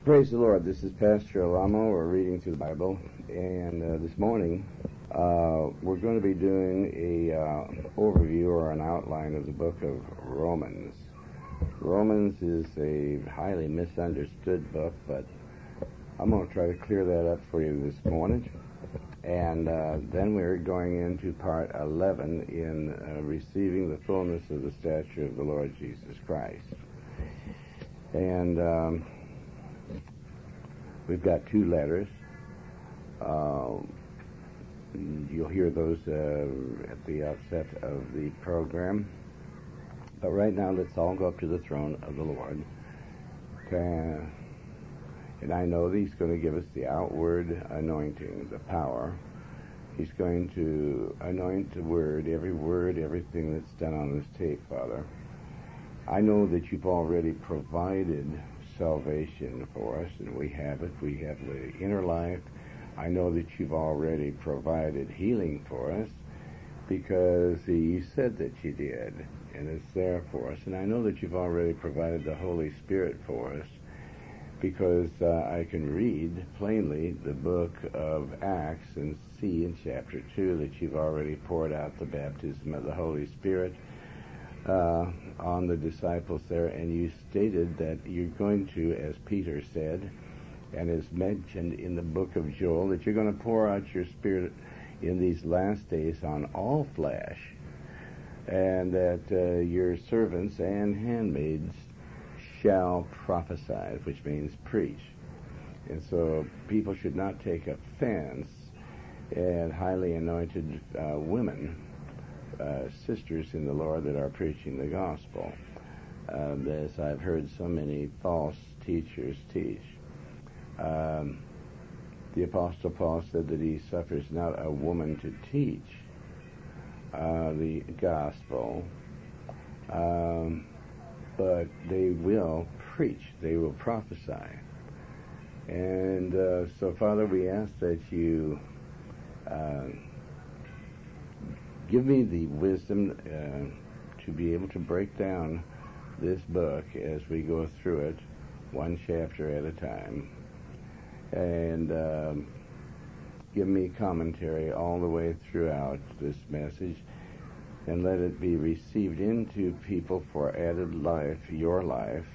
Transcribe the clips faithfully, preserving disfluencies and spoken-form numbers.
Praise the Lord. This is Pastor Alamo. We're reading through the Bible, and uh, this morning uh, we're going to be doing a uh, overview or an outline of the book of Romans. Romans is a highly misunderstood book, but I'm going to try to clear that up for you this morning. And uh, then we're going into part eleven in uh, receiving the fullness of the stature of the Lord Jesus Christ. And um, we've got two letters. Uh, you'll hear those uh, at the outset of the program. But right now, let's all go up to the throne of the Lord. Okay. And I know that He's going to give us the outward anointing, the power. He's going to anoint the Word, every word, everything that's done on this tape, Father. I know that You've already provided salvation for us, and we have it. We have the inner life. I know that You've already provided healing for us because You said that You did, and it's there for us. And I know that You've already provided the Holy Spirit for us because uh, I can read plainly the book of Acts and see in chapter two that You've already poured out the baptism of the Holy Spirit Uh, on the disciples there, and You stated that You're going to, as Peter said, and is mentioned in the book of Joel, that You're going to pour out Your Spirit in these last days on all flesh, and that uh, Your servants and handmaids shall prophesy, which means preach. And so people should not take offense at highly anointed uh, women, Uh, sisters in the Lord that are preaching the gospel, um, as I've heard so many false teachers teach. Um, the Apostle Paul said that he suffers not a woman to teach uh, the gospel, um, but they will preach, they will prophesy. And uh, so, Father, we ask that You uh, give me the wisdom uh, to be able to break down this book as we go through it, one chapter at a time, and um, give me commentary all the way throughout this message, and let it be received into people for added life, Your life,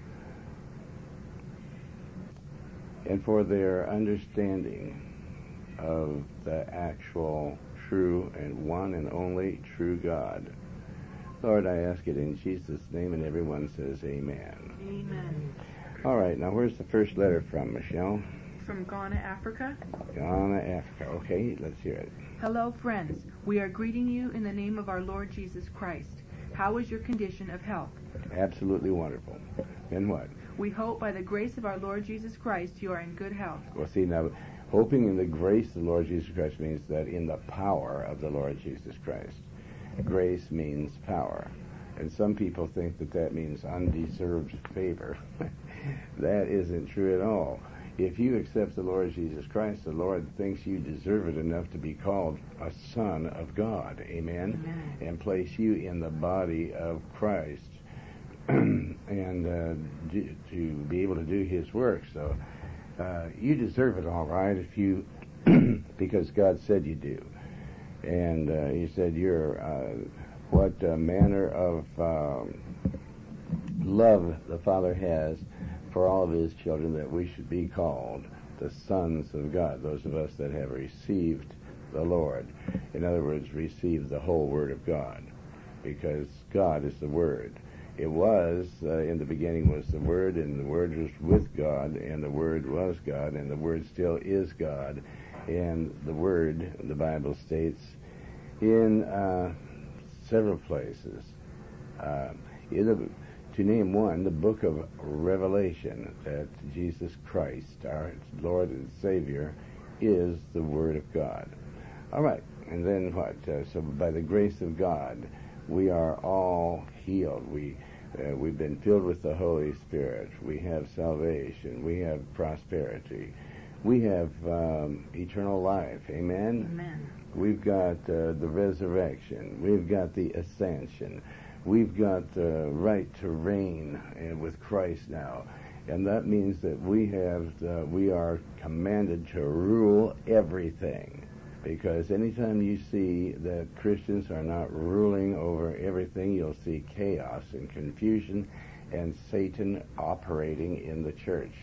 and for their understanding of the actual true and one and only true God. Lord, I ask it in Jesus' name, and everyone says amen. Amen. All right, now where's the first letter from, Michelle? From Ghana, Africa. Ghana, Africa. Okay, let's hear it. Hello, friends. We are greeting you in the name of our Lord Jesus Christ. How is your condition of health? Absolutely wonderful. And what? We hope by the grace of our Lord Jesus Christ you are in good health. Well, see, now, hoping in the grace of the Lord Jesus Christ means that in the power of the Lord Jesus Christ. Grace means power. And some people think that that means undeserved favor. That isn't true at all. If you accept the Lord Jesus Christ, the Lord thinks you deserve it enough to be called a son of God. Amen? Amen. And place you in the body of Christ and uh, do, to be able to do His work. So uh, you deserve it all right if you, because God said you do. And uh, He said you're, uh, what uh, manner of um, love the Father has for all of His children, that we should be called the sons of God, those of us that have received the Lord. In other words, received the whole Word of God, because God is the Word. It was, uh, in the beginning was the Word, and the Word was with God, and the Word was God, and the Word still is God. And the Word, the Bible states, in uh, several places, uh, in the, to name one, the book of Revelation, that Jesus Christ, our Lord and Savior, is the Word of God. All right, and then what? Uh, so by the grace of God, we are all healed. We, uh, we've been filled with the Holy Spirit. We have salvation. We have prosperity. We have um, eternal life. Amen? Amen. We've got uh, the resurrection. We've got the ascension. We've got the right to reign uh, with Christ now. And that means that we have, uh, we are commanded to rule everything. Because anytime you see that Christians are not ruling over everything, you'll see chaos and confusion and Satan operating in the church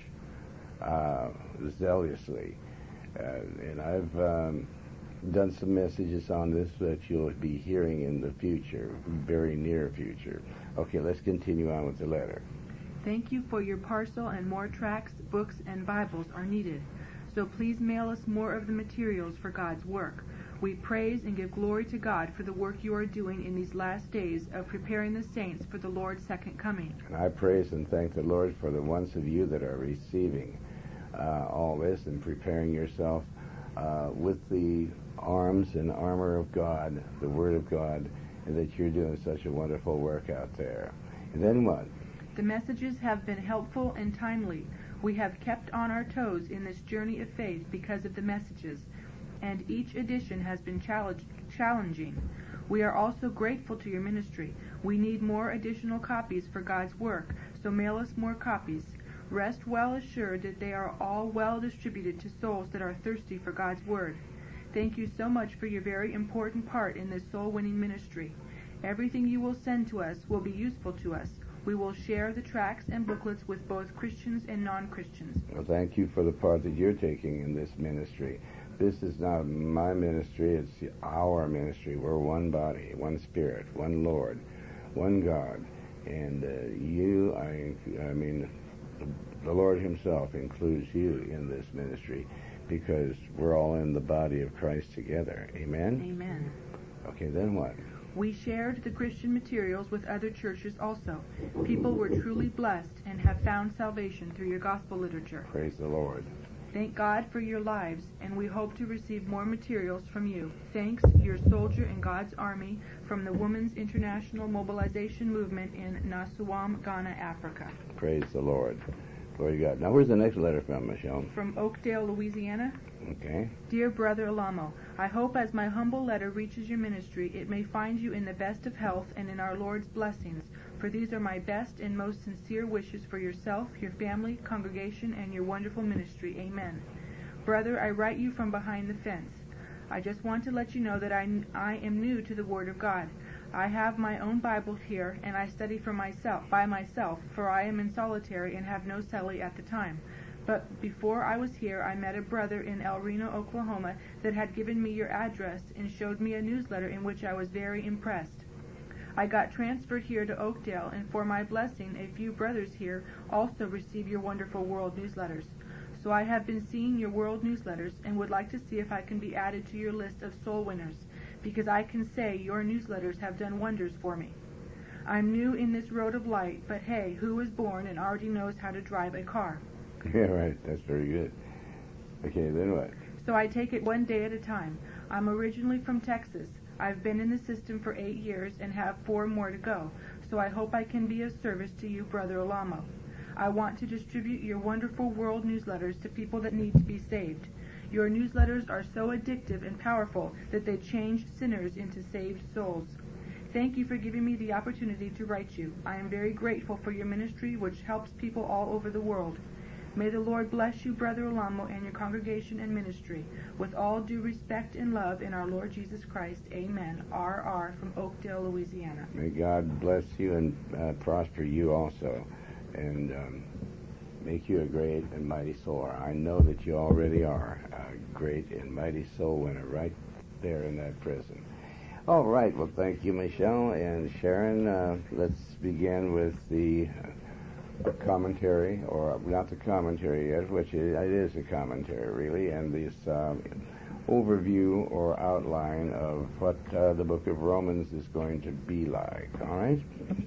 uh, zealously. Uh, and I've um, done some messages on this that you'll be hearing in the future, very near future. Okay, let's continue on with the letter. Thank you for your parcel, and more tracts, books, and Bibles are needed. So please mail us more of the materials for God's work. We praise and give glory to God for the work you are doing in these last days of preparing the saints for the Lord's second coming. And I praise and thank the Lord for the ones of you that are receiving uh, all this and preparing yourself uh, with the arms and armor of God, the Word of God, and that you're doing such a wonderful work out there. And then what? The messages have been helpful and timely. We have kept on our toes in this journey of faith because of the messages, and each edition has been challenge- challenging. We are also grateful to your ministry. We need more additional copies for God's work, so mail us more copies. Rest well assured that they are all well distributed to souls that are thirsty for God's Word. Thank you so much for your very important part in this soul-winning ministry. Everything you will send to us will be useful to us. We will share the tracts and booklets with both Christians and non-Christians. Well, thank you for the part that you're taking in this ministry. This is not my ministry, it's our ministry. We're one body, one spirit, one Lord, one God. And uh, you, I, I mean, the Lord himself includes you in this ministry because we're all in the body of Christ together. Amen? Amen. Okay, then what? We shared the Christian materials with other churches also. People were truly blessed and have found salvation through your gospel literature. Praise the Lord. Thank God for your lives, and we hope to receive more materials from you. Thanks, your soldier in God's Army from the Women's International Mobilization Movement in Nasuam, Ghana, Africa. Praise the Lord. Glory to God. Now, where's the next letter from, Michelle? From Oakdale, Louisiana. Okay. Dear Brother Alamo, I hope as my humble letter reaches your ministry, it may find you in the best of health and in our Lord's blessings, for these are my best and most sincere wishes for yourself, your family, congregation, and your wonderful ministry. Amen. Brother, I write you from behind the fence. I just want to let you know that I, I am new to the Word of God. I have my own Bible here, and I study for myself by myself, for I am in solitary and have no cellie at the time. But before I was here, I met a brother in El Reno, Oklahoma, that had given me your address and showed me a newsletter in which I was very impressed. I got transferred here to Oakdale, and for my blessing, a few brothers here also receive your wonderful world newsletters. So I have been seeing your world newsletters and would like to see if I can be added to your list of soul winners, because I can say your newsletters have done wonders for me. I'm new in this road of light, but hey, who is born and already knows how to drive a car? Yeah, right. That's very good. Okay, then what? So I take it one day at a time. I'm originally from Texas. I've been in the system for eight years and have four more to go, so I hope I can be of service to you, Brother Alamo. I want to distribute your wonderful world newsletters to people that need to be saved. Your newsletters are so addictive and powerful that they change sinners into saved souls. Thank you for giving me the opportunity to write you. I am very grateful for your ministry, which helps people all over the world. May the Lord bless you, Brother Alamo, and your congregation and ministry. With all due respect and love in our Lord Jesus Christ, amen. R R from Oakdale, Louisiana. May God bless you and uh, prosper you also, and um, make you a great and mighty soul. I know that you already are a great and mighty soul winner right there in that prison. All right. Well, thank you, Michelle and Sharon. Uh, let's begin with the uh, commentary, or not the commentary yet, which is, it is a commentary, really, and this um, overview or outline of what uh, the book of Romans is going to be like. All right?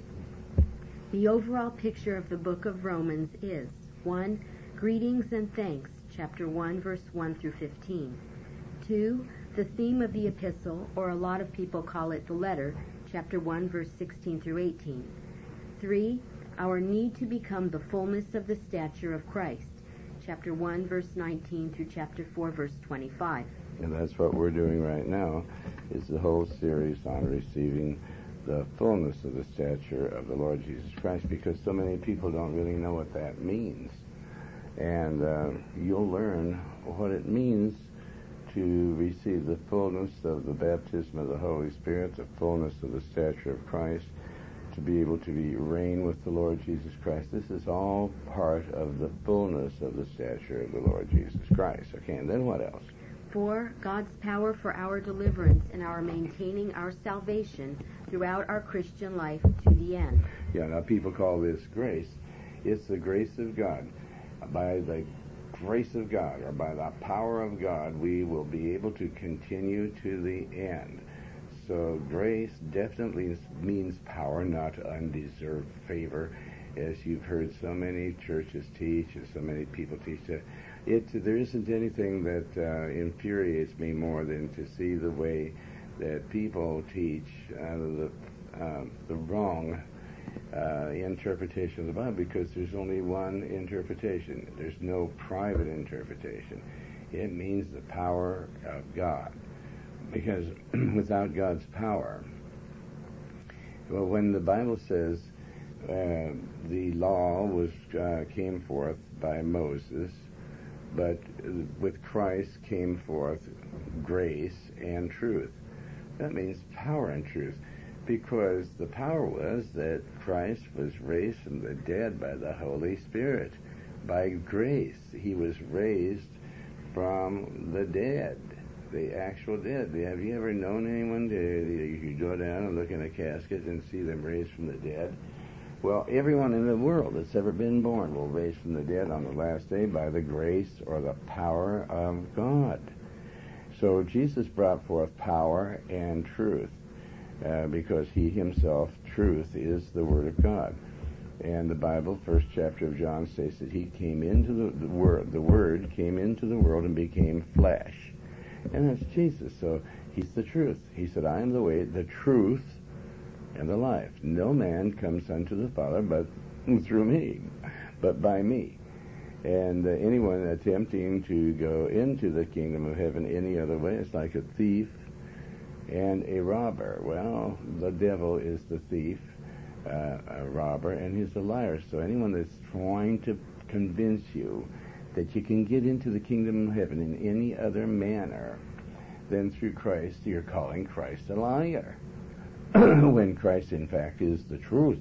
The overall picture of the book of Romans is one. Greetings and thanks, chapter one, verse one through fifteen. two. The theme of the epistle, or a lot of people call it the letter, chapter one, verse sixteen through eighteen. three. Our need to become the fullness of the stature of Christ, chapter one, verse nineteen through chapter four, verse twenty-five. And that's what we're doing right now, is the whole series on receiving the fullness of the stature of the Lord Jesus Christ, because so many people don't really know what that means. And uh, you'll learn what it means to receive the fullness of the baptism of the Holy Spirit, the fullness of the stature of Christ, to be able to be reign with the Lord Jesus Christ. This is all part of the fullness of the stature of the Lord Jesus Christ. Okay, and then what else? Four, God's power for our deliverance and our maintaining our salvation throughout our Christian life to the end. Yeah, now people call this grace. It's the grace of God. By the grace of God, or by the power of God, we will be able to continue to the end. So grace definitely means power, not undeserved favor, as you've heard so many churches teach and so many people teach. That it there isn't anything that uh, infuriates me more than to see the way that people teach uh, the uh, the wrong uh, interpretation of the Bible, because there's only one interpretation. There's no private interpretation. It means the power of God, because without God's power, well, when the Bible says uh, the law was uh, came forth by Moses, but with Christ came forth grace and truth. That means power and truth, because the power was that Christ was raised from the dead by the Holy Spirit. By grace, he was raised from the dead, the actual dead. Have you ever known anyone to, you go down and look in a casket and see them raised from the dead? Well, everyone in the world that's ever been born will raise from the dead on the last day by the grace or the power of God. So Jesus brought forth power and truth, uh, because he himself, truth, is the Word of God. And the Bible, first chapter of John, states that he came into the, the Word, the Word came into the world and became flesh. And that's Jesus. So he's the truth. He said, I am the way, the truth, and the life. No man comes unto the Father but through me, but by me. And uh, anyone attempting to go into the kingdom of heaven any other way is like a thief and a robber. Well, the devil is the thief, uh, a robber, and he's a liar. So anyone that's trying to convince you that you can get into the kingdom of heaven in any other manner than through Christ, you're calling Christ a liar. When Christ, in fact, is the truth.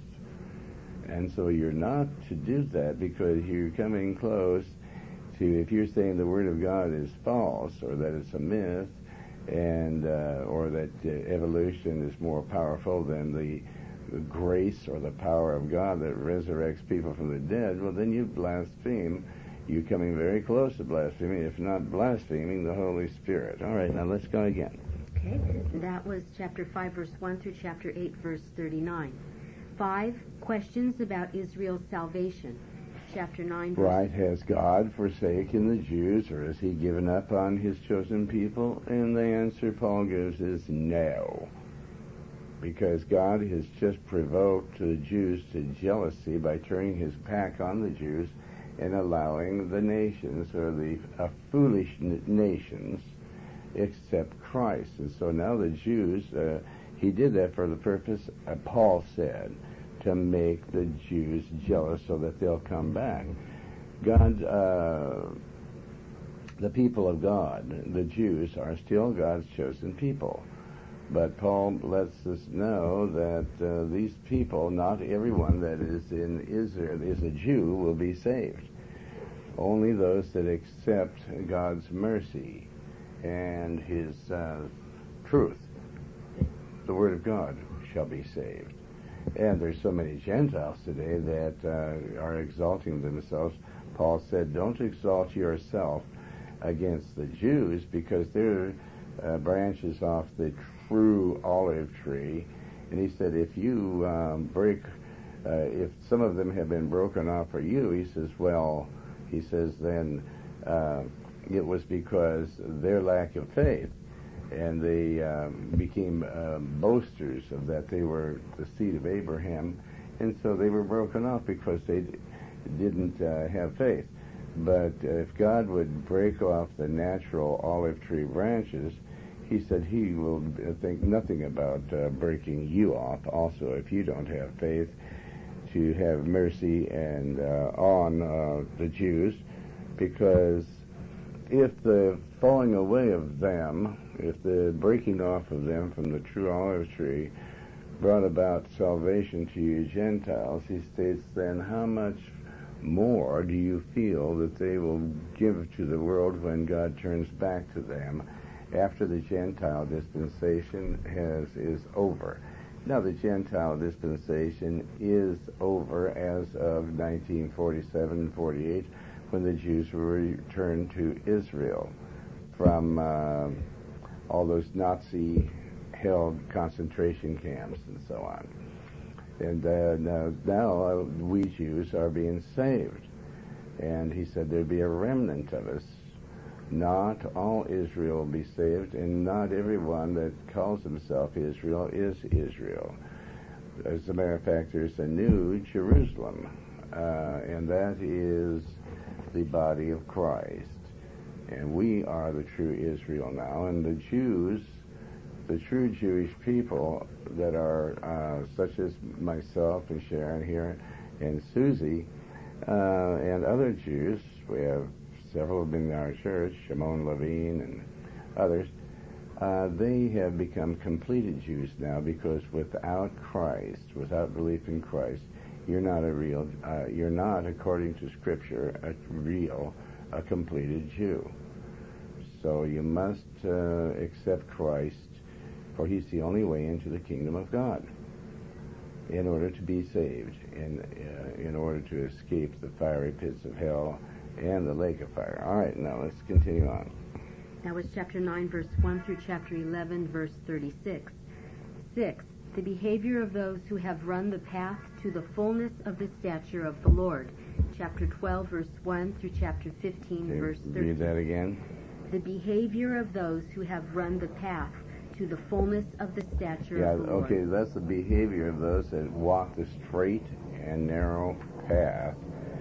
And so you're not to do that, because you're coming close to, if you're saying the Word of God is false, or that it's a myth, and uh, or that uh, evolution is more powerful than the, the grace or the power of God that resurrects people from the dead, well, then you blaspheme. You're coming very close to blaspheming, if not blaspheming the Holy Spirit. All right, now let's go again. Okay, that was chapter five, verse one through chapter eight, verse thirty-nine. Five, questions about Israel's salvation. Chapter nine, verse... Right, has God forsaken the Jews, or has he given up on his chosen people? And the answer Paul gives is no. Because God has just provoked the Jews to jealousy by turning his back on the Jews and allowing the nations, or the uh, foolish n- nations, accept Christ. And so now the Jews, uh, he did that for the purpose, uh, Paul said, to make the Jews jealous so that they'll come back. God, uh, the people of God, the Jews, are still God's chosen people. But Paul lets us know that uh, these people, not everyone that is in Israel is a Jew, will be saved. Only those that accept God's mercy and his uh, truth, the Word of God, shall be saved. And there's so many Gentiles today that uh, are exalting themselves. Paul said, don't exalt yourself against the Jews, because they're uh, branches off the true olive tree. And he said, if you um, break, uh, if some of them have been broken off for you, he says, well, he says, then uh, it was because their lack of faith. And they um, became uh, boasters of that they were the seed of Abraham, and so they were broken off because they d- didn't uh, have faith. But uh, if God would break off the natural olive tree branches, he said he will think nothing about uh, breaking you off. Also, if you don't have faith, to have mercy and uh, on uh, the Jews, because if the falling away of them, if the breaking off of them from the true olive tree brought about salvation to you Gentiles, he states, then how much more do you feel that they will give to the world when God turns back to them after the Gentile dispensation has is over? Now, the Gentile dispensation is over as of nineteen forty-seven forty-eight, when the Jews were returned to Israel from uh, all those Nazi-held concentration camps and so on. And uh, now, now uh, we Jews are being saved. And he said there'd be a remnant of us. Not all Israel will be saved, and not everyone that calls himself Israel is Israel. As a matter of fact, there's a new Jerusalem, uh, and that is the body of Christ. And we are the true Israel now, and the Jews, the true Jewish people that are uh, such as myself and Sharon here and Susie uh, and other Jews, we have several have been in our church, Shimon Levine and others, uh, they have become completed Jews now, because without Christ, without belief in Christ, you're not a real, uh, you're not, according to Scripture, a real, a completed Jew. So you must uh, accept Christ, for he's the only way into the kingdom of God, in order to be saved, and uh, in order to escape the fiery pits of hell and the lake of fire. All right, now let's continue on. That was chapter nine, verse one through chapter eleven, verse thirty-six. Six, the behavior of those who have run the path to the fullness of the stature of the Lord. Chapter twelve, verse one through chapter fifteen, Okay, verse thirteen. read that again. The behavior of those who have run the path to the fullness of the stature Yeah, of the Lord. okay, that's the behavior of those that walk the straight and narrow path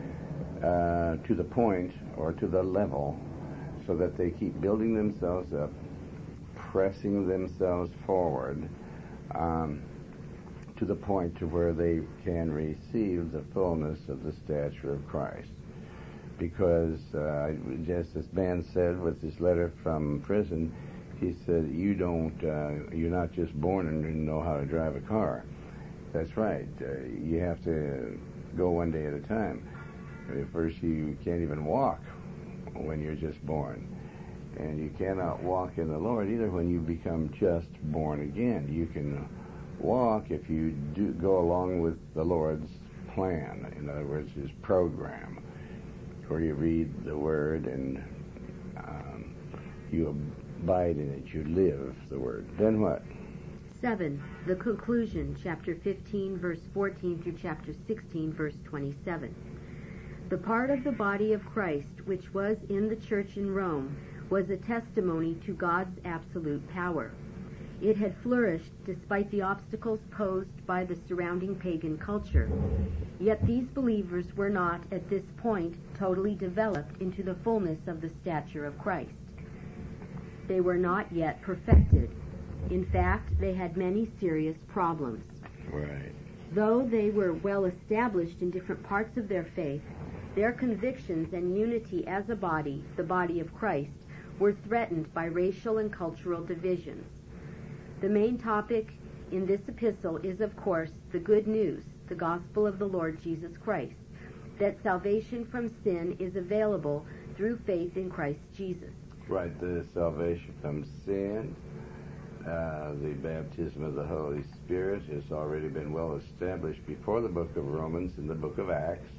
uh, to the point or to the level, so that they keep building themselves up, pressing themselves forward um, to the point to where they can receive the fullness of the stature of Christ. Because, uh, just as man said with his letter from prison, he said, you don't, uh, you're not just born and know how to drive a car. That's right. Uh, you have to go one day at a time. At first, you can't even walk when you're just born. And you cannot walk in the Lord either when you become just born again. You can walk if you do go along with the Lord's plan. In other words, his program, where you read the Word and um, you abide in it, you live the Word. Then what? Seven, the conclusion, chapter fifteen, verse fourteen through chapter sixteen, verse twenty-seven. The part of the body of Christ which was in the church in Rome was a testimony to God's absolute power. It had flourished despite the obstacles posed by the surrounding pagan culture. Yet these believers were not, at this point, totally developed into the fullness of the stature of Christ. They were not yet perfected. In fact, they had many serious problems. Right. Though they were well established in different parts of their faith, their convictions and unity as a body, the body of Christ, were threatened by racial and cultural divisions. The main topic in this epistle is, of course, the good news, the gospel of the Lord Jesus Christ, that salvation from sin is available through faith in Christ Jesus. Right, the salvation from sin, uh, the baptism of the Holy Spirit has already been well established before the book of Romans and the book of Acts.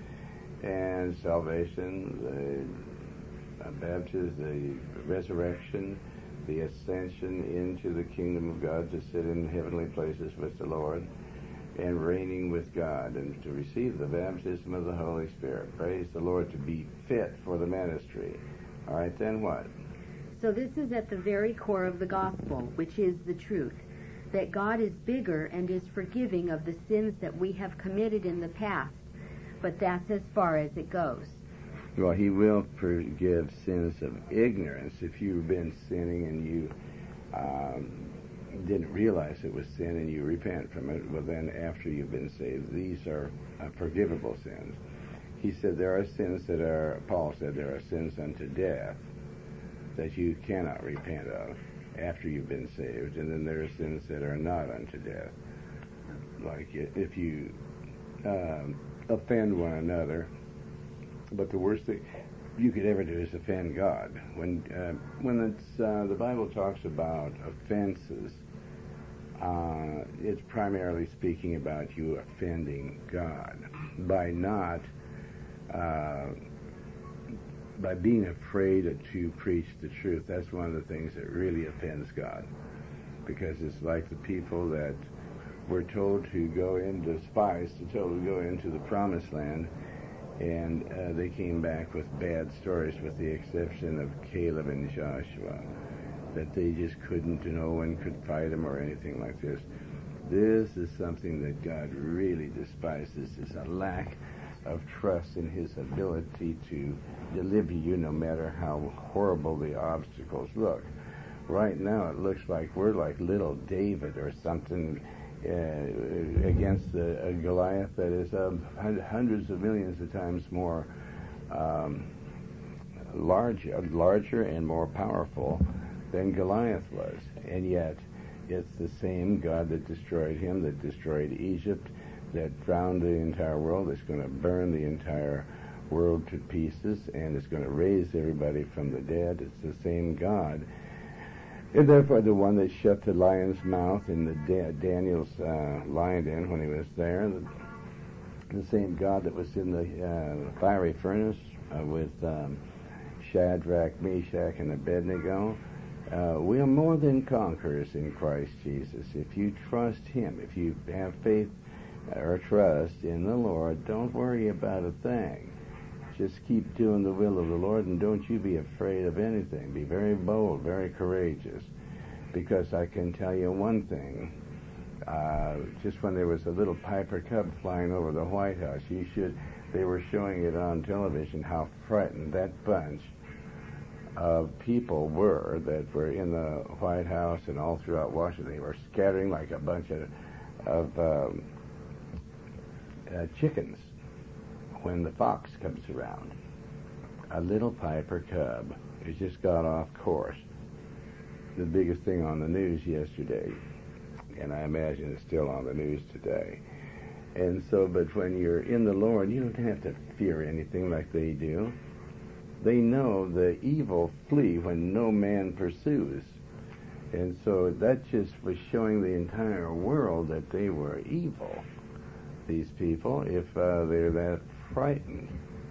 And salvation, the uh, baptism, the resurrection, the ascension into the kingdom of God to sit in heavenly places with the Lord and reigning with God, and to receive the baptism of the Holy Spirit. Praise the Lord, to be fit for the ministry. All right, then what? So this is at the very core of the gospel, which is the truth, that God is bigger and is forgiving of the sins that we have committed in the past, but that's as far as it goes. Well, he will forgive sins of ignorance. If you've been sinning and you um, didn't realize it was sin and you repent from it, well then after you've been saved, these are uh, forgivable sins. He said there are sins that are, Paul said there are sins unto death that you cannot repent of after you've been saved, and then there are sins that are not unto death. Like if you um, offend one another, but the worst thing you could ever do is offend God. When uh, when it's uh, the Bible talks about offenses, uh, it's primarily speaking about you offending God by not uh, by being afraid to preach the truth. That's one of the things that really offends God, because it's like the people that were told to go into spies, to told to go into the promised land, and uh, they came back with bad stories, with the exception of Caleb and Joshua, that they just couldn't, no one could fight them or anything like this. This is something that God really despises, is a lack of trust in his ability to deliver you no matter how horrible the obstacles look. Right now it looks like we're like little David or something uh, against a, a Goliath that is uh, hundreds of millions of times more um, large, larger and more powerful than Goliath was. And yet it's the same God that destroyed him, that destroyed Egypt, that drowned the entire world, that's going to burn the entire world to pieces, and it's going to raise everybody from the dead. It's the same God. And therefore the one that shut the lion's mouth in the da- Daniel's uh, lion den when he was there, the, the same God that was in the uh, fiery furnace uh, with um, Shadrach, Meshach, and Abednego. Uh, we are more than conquerors in Christ Jesus. If you trust him, if you have faith or trust in the Lord, don't worry about a thing. Just keep doing the will of the Lord, and don't you be afraid of anything. Be very bold, very courageous, because I can tell you one thing. Uh, just when there was a little Piper Cub flying over the White House, you should. They were showing it on television how frightened that bunch of people were that were in the White House and all throughout Washington. They were scattering like a bunch of of um, uh, chickens when the fox comes around. A little Piper Cub has just got off course. The biggest thing on the news yesterday, and I imagine it's still on the news today. And so, but when you're in the Lord, you don't have to fear anything like they do. They know the evil flee when no man pursues. And so that just was showing the entire world that they were evil, these people, if uh, they're that frightened.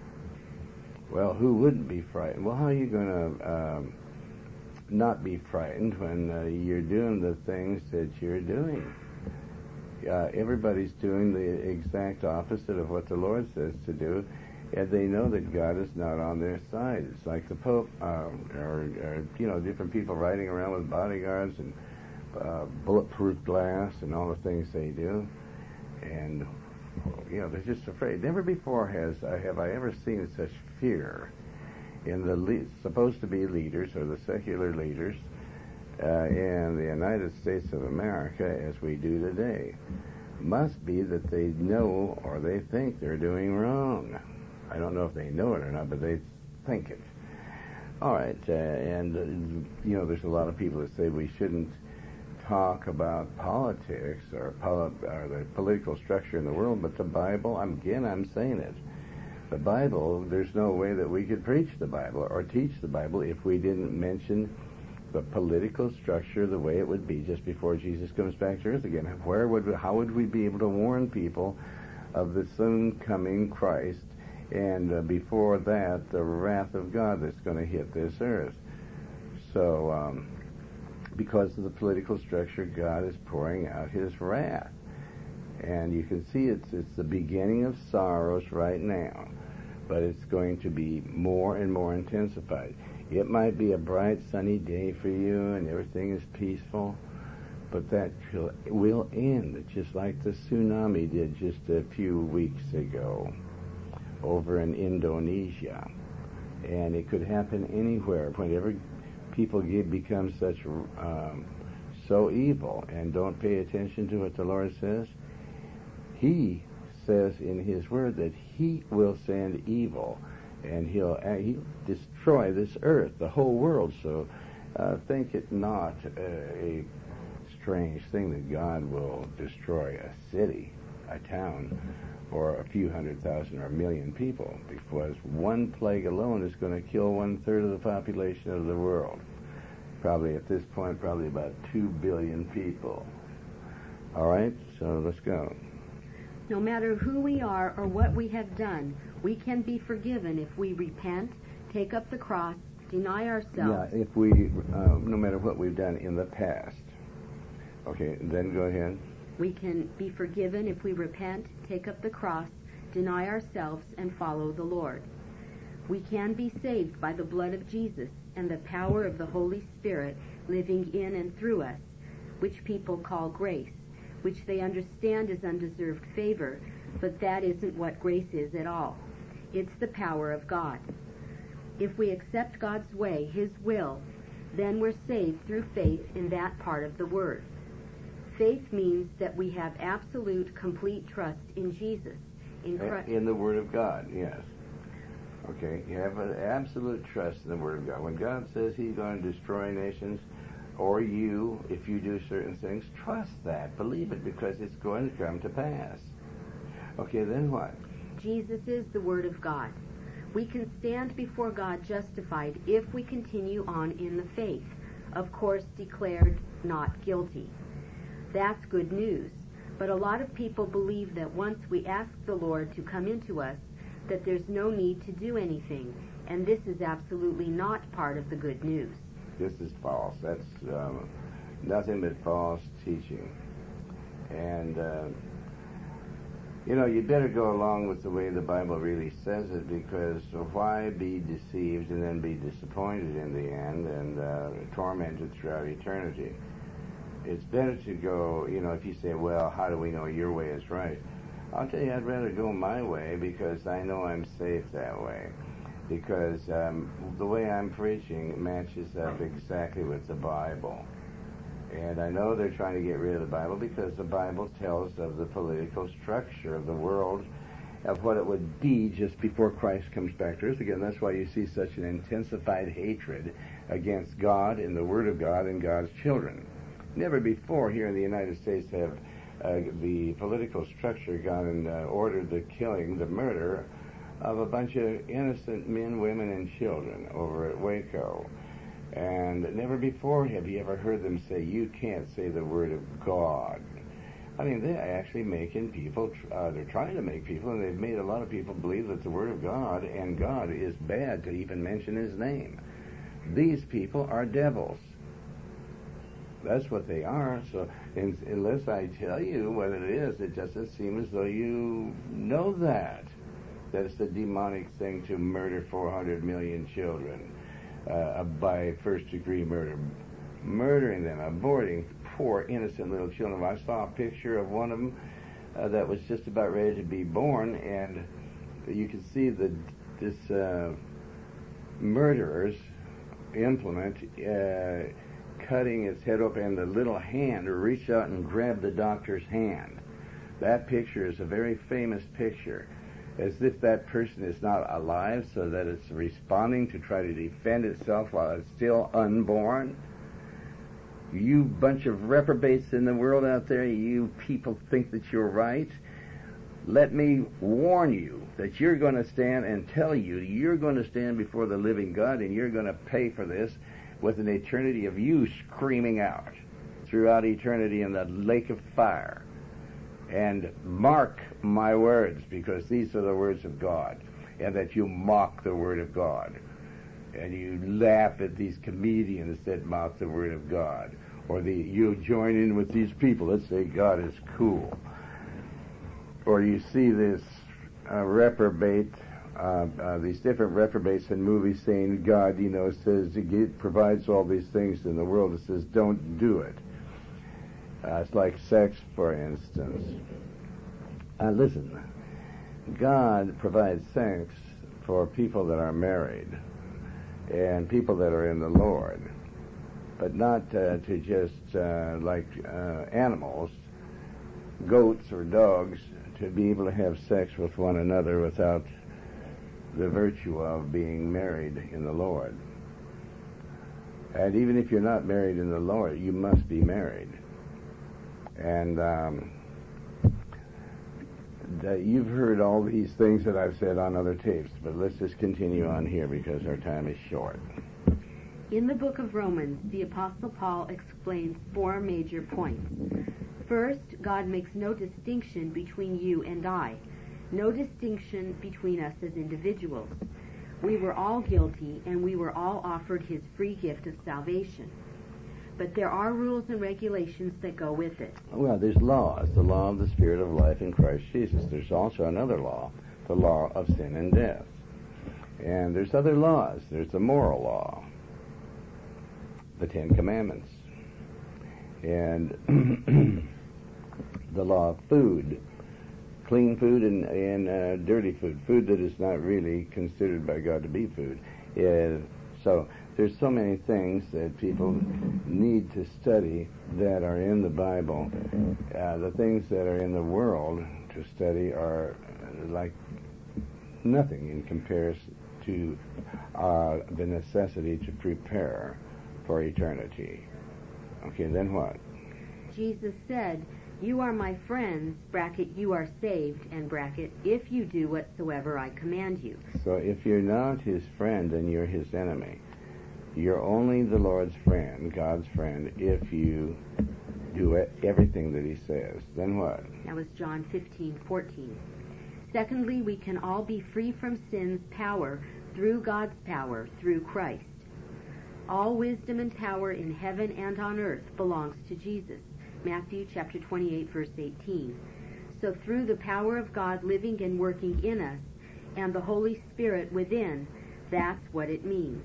Well, who wouldn't be frightened? Well, how are you going to um, not be frightened when uh, you're doing the things that you're doing? Uh, everybody's doing the exact opposite of what the Lord says to do, and they know that God is not on their side. It's like the Pope, um, or, or, you know, different people riding around with bodyguards and uh, bulletproof glass and all the things they do. And you know, they're just afraid. Never before has uh, have I ever seen such fear in the le- supposed to be leaders, or the secular leaders, uh, in the United States of America as we do today. Must be that they know or they think they're doing wrong. I don't know if they know it or not, but they think it. All right, uh, and uh, you know, there's a lot of people that say we shouldn't talk about politics or, poli- or the political structure in the world, but the Bible, I'm, again, I'm saying it. The Bible, there's no way that we could preach the Bible or teach the Bible if we didn't mention the political structure the way it would be just before Jesus comes back to earth again. Where would we, how would we be able to warn people of the soon coming Christ, and uh, before that, the wrath of God that's going to hit this earth? So, um, because of the political structure, God is pouring out his wrath. And you can see it's it's the beginning of sorrows right now, but it's going to be more and more intensified. It might be a bright, sunny day for you and everything is peaceful, but that will end just like the tsunami did just a few weeks ago over in Indonesia. And it could happen anywhere. Whenever people get, become such um, so evil and don't pay attention to what the Lord says, He says in His Word that He will send evil, and He'll uh, He'll destroy this earth, the whole world. So uh, think it not uh, a strange thing that God will destroy a city, a town, or a few hundred thousand or a million people, because one plague alone is going to kill one-third of the population of the world. Probably at this point, probably about two billion people. All right, so let's go. No matter who we are or what we have done, we can be forgiven if we repent, take up the cross, deny ourselves. Yeah, if we, uh, no matter what we've done in the past. Okay, then go ahead. We can be forgiven if we repent, take up the cross, deny ourselves, and follow the Lord. We can be saved by the blood of Jesus and the power of the Holy Spirit living in and through us, which people call grace, which they understand as undeserved favor, but that isn't what grace is at all. It's the power of God. If we accept God's way, His will, then we're saved through faith in that part of the Word. Faith means that we have absolute, complete trust in Jesus. In, Christ. In the Word of God, yes. Okay, you have an absolute trust in the Word of God. When God says He's going to destroy nations, or you, if you do certain things, trust that. Believe it, because it's going to come to pass. Okay, then what? Jesus is the Word of God. We can stand before God justified if we continue on in the faith, of course declared not guilty. That's good news. But a lot of people believe that once we ask the Lord to come into us, that there's no need to do anything, and this is absolutely not part of the good news. This is false. That's um, nothing but false teaching. And, uh, you know, you better go along with the way the Bible really says it, because why be deceived and then be disappointed in the end and uh, tormented throughout eternity? It's better to go, you know, if you say, well, how do we know your way is right? I'll tell you, I'd rather go my way because I know I'm safe that way. Because um, the way I'm preaching matches up exactly with the Bible. And I know they're trying to get rid of the Bible because the Bible tells of the political structure of the world, of what it would be just before Christ comes back to earth again. That's why you see such an intensified hatred against God and the Word of God and God's children. Never before here in the United States have uh, the political structure gone and uh, ordered the killing, the murder of a bunch of innocent men, women, and children over at Waco. And never before have you ever heard them say, you can't say the Word of God. I mean, they're actually making people, uh, they're trying to make people, and they've made a lot of people believe that the Word of God and God is bad to even mention His name. These people are devils. That's what they are. So in, unless I tell you what it is, it doesn't seem as though you know that. That it's a demonic thing to murder four hundred million children uh, by first-degree murder. Murdering them, aborting poor, innocent little children. I saw a picture of one of them uh, that was just about ready to be born, and you can see the, this uh, murderer's implement uh, cutting its head open, and the little hand reached out and grabbed the doctor's hand. That picture is a very famous picture, as if that person is not alive, so that it's responding to try to defend itself while it's still unborn. You bunch of reprobates in the world out there, you people think that you're right. Let me warn you that you're going to stand and tell you you're going to stand before the living God, and you're going to pay for this with an eternity of you screaming out throughout eternity in the lake of fire. And mark my words, because these are the words of God, and that you mock the Word of God. And you laugh at these comedians that mock the Word of God. Or the you join in with these people that say God is cool. Or you see this uh, reprobate, uh, uh, these different reprobates in movies saying God, you know, says it provides all these things in the world. It says don't do it. Uh, it's like sex, for instance. Uh, listen, God provides sex for people that are married and people that are in the Lord. but not uh, to just, uh, like uh, animals, goats or dogs, to be able to have sex with one another without the virtue of being married in the Lord. And even if you're not married in the Lord, you must be married. And um, that you've heard all these things that I've said on other tapes, but let's just continue on here because our time is short. In the book of Romans, the Apostle Paul explains four major points. First, God makes no distinction between you and I, no distinction between us as individuals. We were all guilty, and we were all offered his free gift of salvation. But there are rules and regulations that go with it. Well, there's laws, the law of the Spirit of life in Christ Jesus. There's also another law, the law of sin and death. And there's other laws. There's the moral law, the Ten Commandments, and the law of food, clean food and, and uh, dirty food, food that is not really considered by God to be food. Uh, so there's so many things that people need to study that are in the Bible. Uh, the things that are in the world to study are uh, like nothing in comparison to uh, the necessity to prepare for eternity. Okay, then what? Jesus said, "You are my friends," bracket, "you are saved," and bracket, "if you do whatsoever I command you." So if you're not his friend, then you're his enemy. You're only the Lord's friend, God's friend, if you do everything that he says. Then what? That was John fifteen fourteen. Secondly, we can all be free from sin's power through God's power, through Christ. All wisdom and power in heaven and on earth belongs to Jesus. Matthew chapter twenty-eight, verse eighteen. So through the power of God living and working in us and the Holy Spirit within, that's what it means.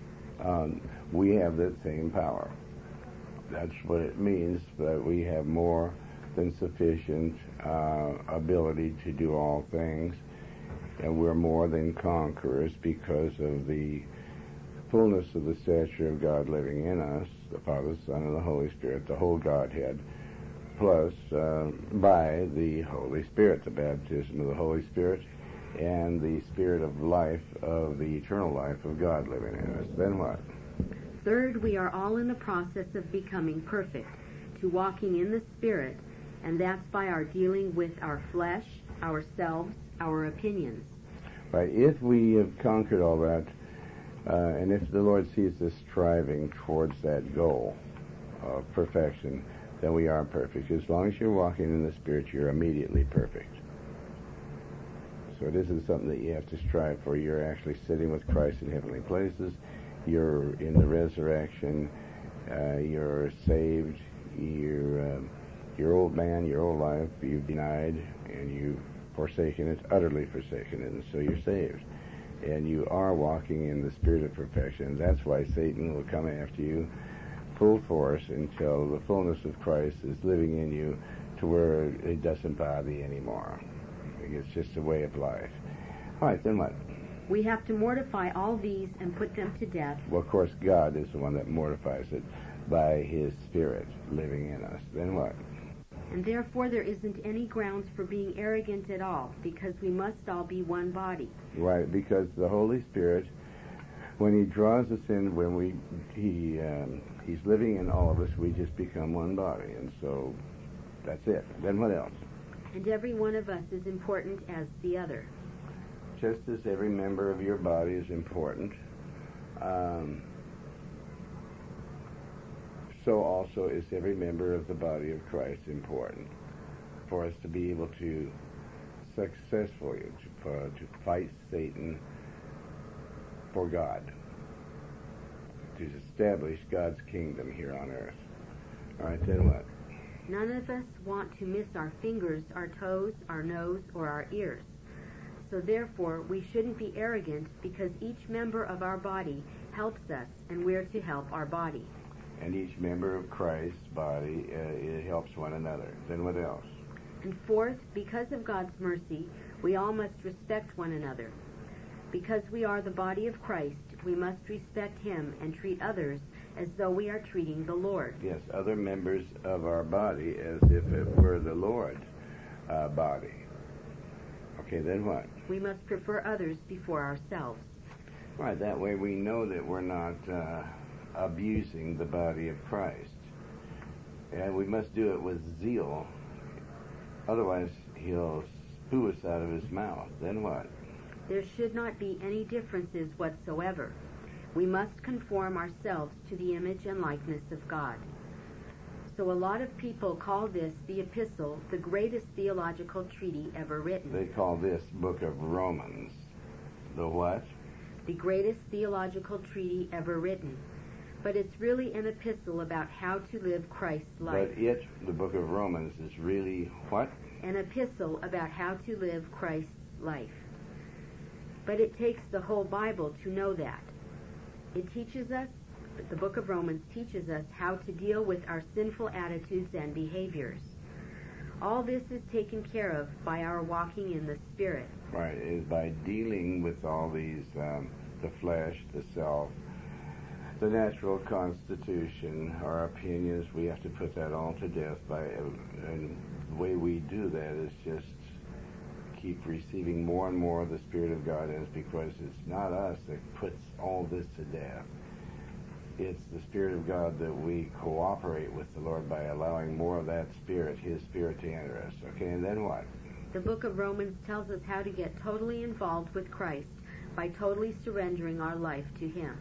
Um, we have that same power. That's what it means, that we have more than sufficient uh, ability to do all things, and we're more than conquerors because of the fullness of the stature of God living in us, the Father, Son, and the Holy Spirit, the whole Godhead, plus uh, by the Holy Spirit, the baptism of the Holy Spirit, and the Spirit of life, of the eternal life of God living in us. Then what? Third, we are all in the process of becoming perfect, to walking in the Spirit, and that's by our dealing with our flesh, ourselves, our opinions. Right. If we have conquered all that, uh, and if the Lord sees us striving towards that goal of perfection, then we are perfect. As long as you're walking in the Spirit, you're immediately perfect. So it isn't something that you have to strive for. You're actually sitting with Christ in heavenly places. You're in the resurrection. Uh, you're saved. You're, uh, your old man, your old life, you've denied, and you've forsaken it, utterly forsaken it, and so you're saved. And you are walking in the spirit of perfection. That's why Satan will come after you full force until the fullness of Christ is living in you to where it doesn't bother you anymore. It's just a way of life. All right, then what? We have to mortify all these and put them to death. Well, of course, God is the one that mortifies it by his Spirit living in us. Then what? And therefore there isn't any grounds for being arrogant at all, because we must all be one body. Right, because the Holy Spirit, when he draws us in, when we he um, he's living in all of us, we just become one body. And so that's it. Then what else? And every one of us is important as the other. Just as every member of your body is important, um, so also is every member of the body of Christ important for us to be able to successfully to, uh, to fight Satan for God, to establish God's kingdom here on earth. All right, then what? None of us want to miss our fingers, our toes, our nose, or our ears. So therefore, we shouldn't be arrogant, because each member of our body helps us, and we're to help our body. And each member of Christ's body, uh, it helps one another. Then what else? And fourth, because of God's mercy, we all must respect one another. Because we are the body of Christ, we must respect him and treat others as though we are treating the Lord. Yes, other members of our body as if it were the Lord's uh, body. Okay, then what? We must prefer others before ourselves. Right, that way we know that we're not uh, abusing the body of Christ. And we must do it with zeal. Otherwise, he'll spew us out of his mouth. Then what? There should not be any differences whatsoever. We must conform ourselves to the image and likeness of God. So a lot of people call this, the epistle, the greatest theological treaty ever written. They call this book of Romans the what? The greatest theological treaty ever written. But it's really an epistle about how to live Christ's life. But it, the book of Romans, is really what? An epistle about how to live Christ's life. But it takes the whole Bible to know that. It teaches us, the book of Romans teaches us how to deal with our sinful attitudes and behaviors. All this is taken care of by our walking in the Spirit. Right, is by dealing with all these, um, the flesh, the self, the natural constitution, our opinions. We have to put that all to death by, and the way we do that is just keep receiving more and more of the Spirit of God in us, because it's not us that puts all this to death. It's the Spirit of God that we cooperate with the Lord by allowing more of that Spirit, His Spirit, to enter us. Okay, and then what? The book of Romans tells us how to get totally involved with Christ by totally surrendering our life to Him.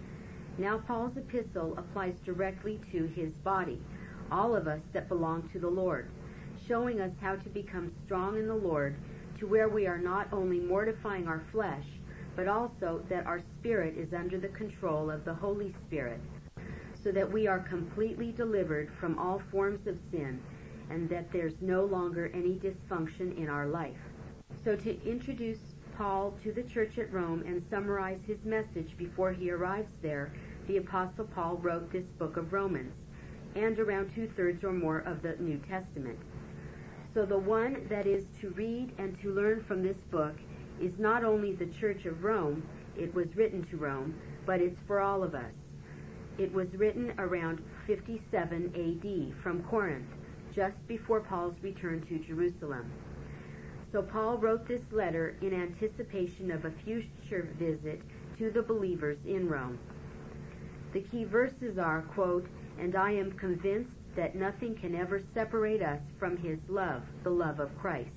Now Paul's epistle applies directly to his body, all of us that belong to the Lord, showing us how to become strong in the Lord, to where we are not only mortifying our flesh, but also that our spirit is under the control of the Holy Spirit, so that we are completely delivered from all forms of sin, and that there's no longer any dysfunction in our life. So to introduce Paul to the church at Rome and summarize his message before he arrives there, the Apostle Paul wrote this book of Romans, and around two-thirds or more of the New Testament. So the one that is to read and to learn from this book is not only the Church of Rome, it was written to Rome, but it's for all of us. It was written around fifty-seven A D from Corinth, just before Paul's return to Jerusalem. So Paul wrote this letter in anticipation of a future visit to the believers in Rome. The key verses are, quote, "And I am convinced that nothing can ever separate us from His love, the love of Christ.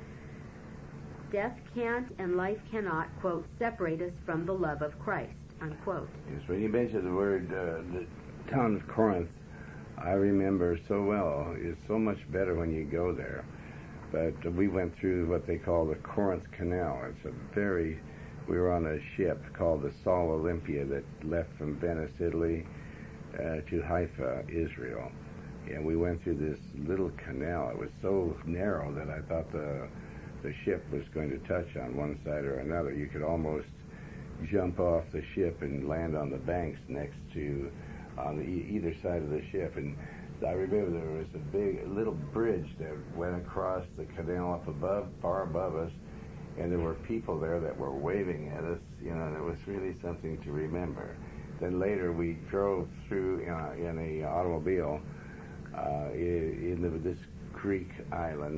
Death can't and life cannot, quote, separate us from the love of Christ," unquote. Yes, when you mentioned the word, uh, the town of Corinth, I remember so well. It's so much better when you go there. But we went through what they call the Corinth Canal. It's a very, we were on a ship called the Sol Olympia that left from Venice, Italy, uh, to Haifa, Israel. And we went through this little canal. It was so narrow that I thought the the ship was going to touch on one side or another. You could almost jump off the ship and land on the banks next to, on the e- either side of the ship. And I remember there was a big, little bridge that went across the canal up above, far above us, and there were people there that were waving at us, you know, and it was really something to remember. Then later we drove through uh, in a automobile uh, in, in the, this Greek island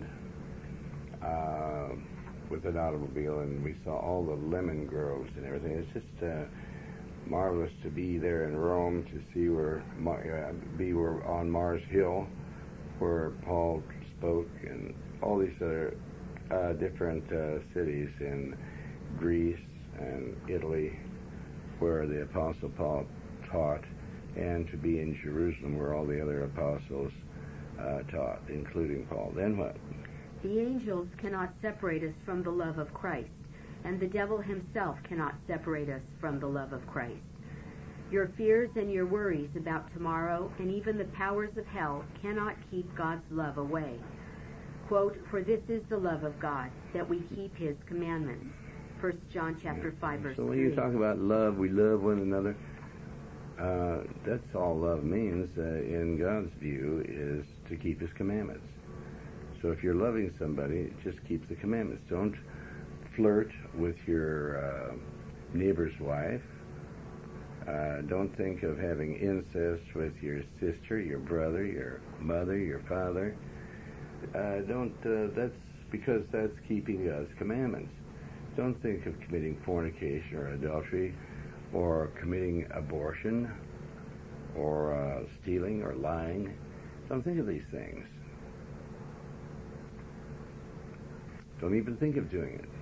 uh, with an automobile, and we saw all the lemon groves and everything. It's just uh, marvelous to be there in Rome, to see where, uh, be where on Mars Hill, where Paul spoke, and all these other uh, different uh, cities in Greece and Italy, where the Apostle Paul taught, and to be in Jerusalem, where all the other apostles uh, taught, including Paul. Then what? The angels cannot separate us from the love of Christ, and the devil himself cannot separate us from the love of Christ. Your fears and your worries about tomorrow and even the powers of hell cannot keep God's love away. Quote, "For this is the love of God, that we keep His commandments." First John chapter five, verse So when three. you talk about love, we love one another, uh, that's all love means uh, in God's view, is to keep His commandments. So if you're loving somebody, just keep the commandments. Don't flirt with your uh, neighbor's wife. Uh, don't think of having incest with your sister, your brother, your mother, your father. Uh, don't, uh, that's because that's keeping God's commandments. Don't think of committing fornication or adultery or committing abortion or uh, stealing or lying. Don't think of these things. Don't even think of doing it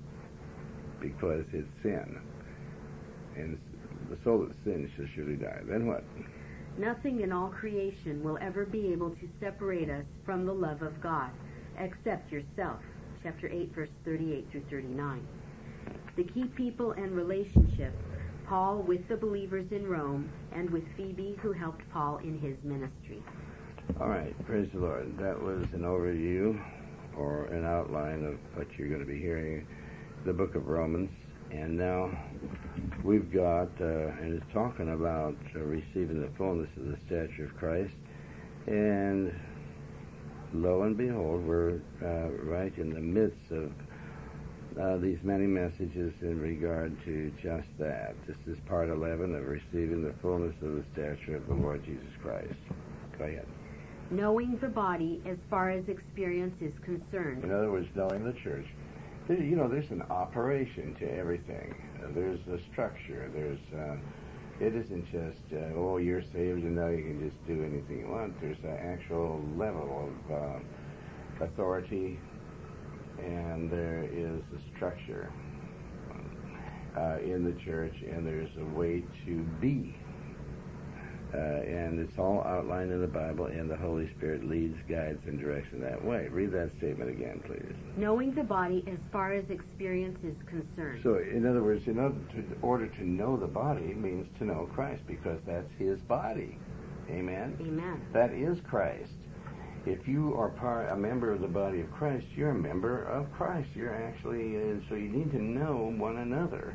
because it's sin. And the soul that sins shall surely die. Then what? Nothing in all creation will ever be able to separate us from the love of God, except yourself. Chapter eight, verse thirty-eight through thirty-nine. The key people and relationship, Paul with the believers in Rome and with Phoebe, who helped Paul in his ministry. All right, praise the Lord. That was an overview or an outline of what you're going to be hearing, the book of Romans. And now we've got, uh, and it's talking about uh, receiving the fullness of the stature of Christ. And lo and behold, we're uh, right in the midst of uh, these many messages in regard to just that. This is part eleven of receiving the fullness of the stature of the Lord Jesus Christ. Go ahead. Knowing the body as far as experience is concerned. In other words, knowing the church. You know, there's an operation to everything. Uh, there's a structure. There's, uh, it isn't just, uh, oh, you're saved and now you can just do anything you want. There's an actual level of uh, authority, and there is a structure uh, in the church, and there's a way to be. Uh, and it's all outlined in the Bible, and the Holy Spirit leads, guides, and directs in that way. Read that statement again, please. Knowing the body as far as experience is concerned. So, in other words, in order to, order to know the body means to know Christ, because that's His body. Amen? Amen. That is Christ. If you are part, a member of the body of Christ, you're a member of Christ. You're actually, uh, so you need to know one another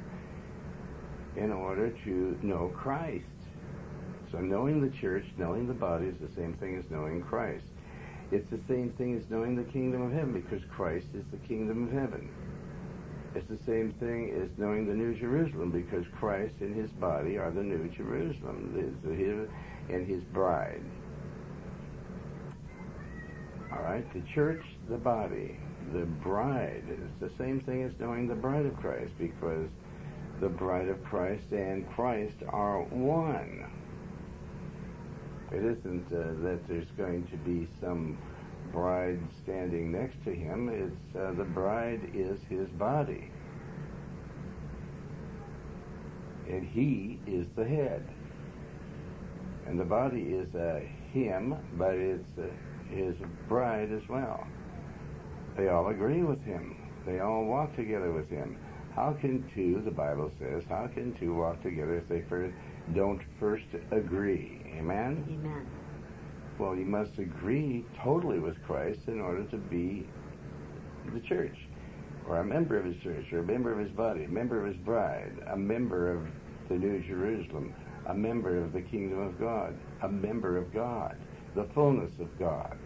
in order to know Christ. So knowing the church, knowing the body is the same thing as knowing Christ. It's the same thing as knowing the kingdom of heaven, because Christ is the kingdom of heaven. It's the same thing as knowing the New Jerusalem, because Christ and His body are the New Jerusalem, the, the, his, and His bride. All right, the church, the body, the bride. It's the same thing as knowing the bride of Christ, because the bride of Christ and Christ are one. It isn't uh, that there's going to be some bride standing next to Him. It's uh, the bride is His body. And He is the head. And the body is uh, Him, but it's uh, His bride as well. They all agree with Him. They all walk together with Him. How can two, the Bible says, how can two walk together if they first don't first agree? Amen? Amen. Well, you must agree totally with Christ in order to be the church, or a member of His church, or a member of His body, a member of His bride, a member of the New Jerusalem, a member of the kingdom of God, a member of God, the fullness of God.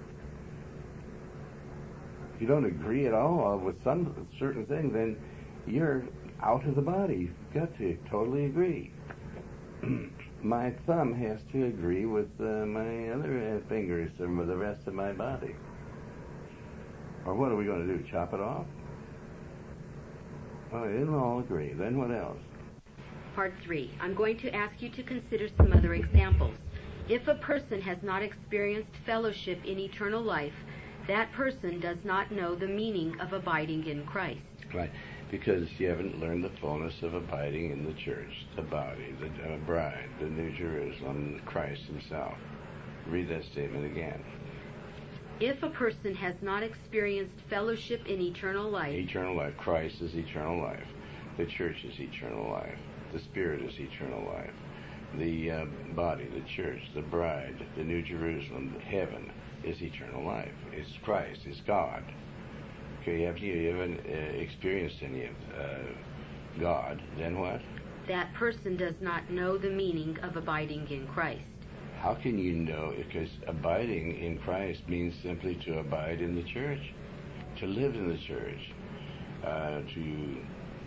If you don't agree at all with some certain thing, then you're out of the body. You've got to totally agree. My thumb has to agree with uh, my other uh, fingers and with the rest of my body. Or what are we going to do, chop it off? Well, they didn't all agree. Then what else? Part three. I'm going to ask you to consider some other examples. If a person has not experienced fellowship in eternal life, that person does not know the meaning of abiding in Christ. Right. Because you haven't learned the fullness of abiding in the church, the body, the uh, bride, the New Jerusalem, Christ Himself. Read that statement again. If a person has not experienced fellowship in eternal life, eternal life. Christ is eternal life. The church is eternal life. The Spirit is eternal life. The uh, body, the church, the bride, the New Jerusalem, heaven is eternal life. It's Christ. It's God. Okay, have you, you haven't uh, experienced any of uh, God, then what? That person does not know the meaning of abiding in Christ. How can you know? Because abiding in Christ means simply to abide in the church, to live in the church, uh, to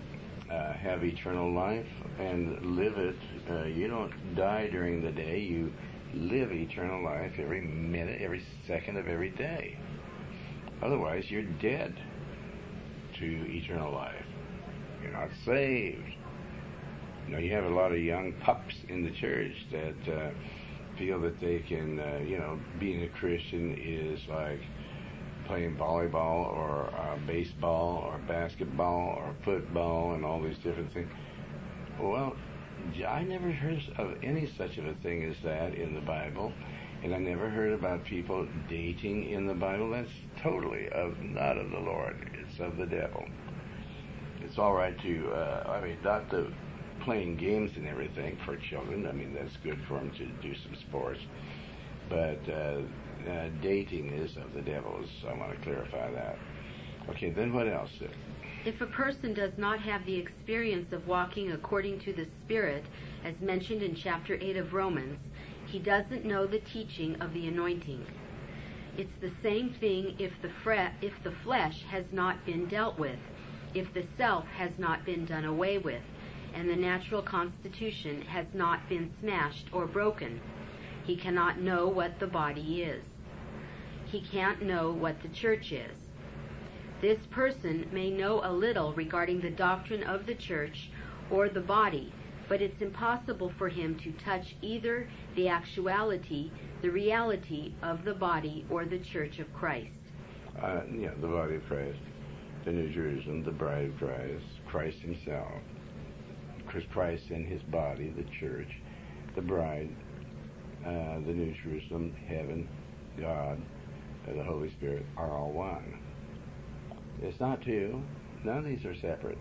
uh, have eternal life and live it. Uh, you don't die during the day. You live eternal life every minute, every second of every day. Otherwise, you're dead to eternal life. You're not saved. You know, you have a lot of young pups in the church that uh, feel that they can, uh, you know, being a Christian is like playing volleyball or uh, baseball or basketball or football and all these different things. Well, I never heard of any such of a thing as that in the Bible, and I never heard about people dating in the Bible. That's totally of not of the Lord. It's of the devil. It's all right to, uh, I mean, not the playing games and everything for children. I mean, that's good for them to do some sports. But uh, uh, dating is of the devil. So I want to clarify that. Okay, then what else? If a person does not have the experience of walking according to the Spirit, as mentioned in chapter eight of Romans, he doesn't know the teaching of the anointing. It's the same thing if the, fre- if the flesh has not been dealt with, if the self has not been done away with, and the natural constitution has not been smashed or broken. He cannot know what the body is. He can't know what the church is. This person may know a little regarding the doctrine of the church or the body, but it's impossible for him to touch either the actuality, the reality of the body or the church of Christ. Uh, yeah, the body of Christ, the New Jerusalem, the bride of Christ, Christ himself. Because Christ in his body, the church, the bride, uh, the New Jerusalem, heaven, God, uh, the Holy Spirit are all one. It's not two. None of these are separate.